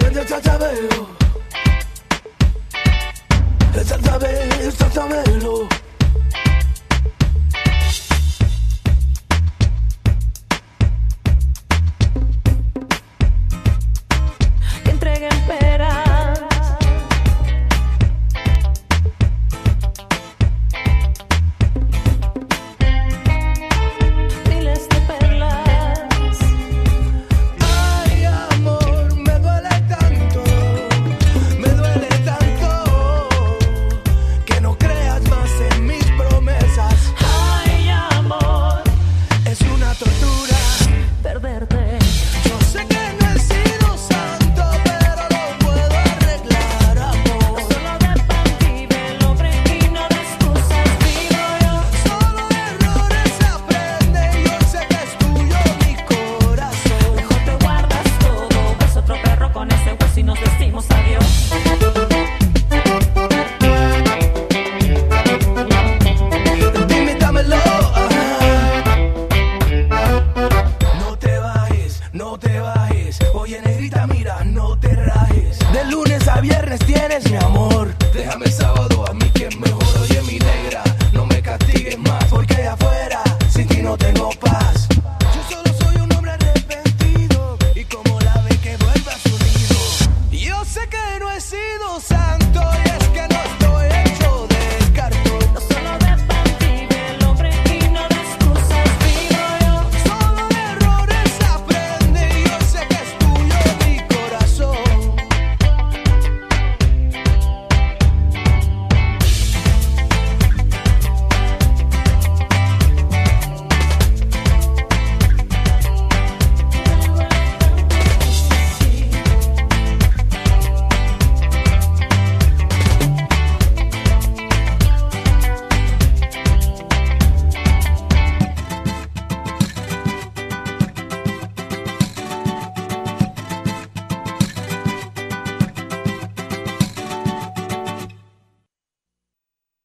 ya veo. Ya veo. Que entreguen peras, miles de perlas. Ay, amor, me duele tanto que no creas más en mis promesas. Ay, amor, Es una tortura. perderte. Yo sé que no he sido santo, pero lo puedo arreglar, amor. Solo de pan vive el hombre y no de excusas vivo yo. Solo de errores se aprende y yo sé que es tuyo mi corazón. Mejor te guardas todo, ves otro perro con ese hueso y nos decimos adiós. Dime, dámelo, no te bajes. Oye, negrita, mira, no te rajes. De lunes a viernes tienes mi amor. Déjame el sábado a mí que es mejor. Oye, mi negra, no me castigues más, porque allá afuera sin ti no tengo paz. Yo solo soy un hombre arrepentido y como la ve que vuelve a su nido. Yo sé que no he sido santo,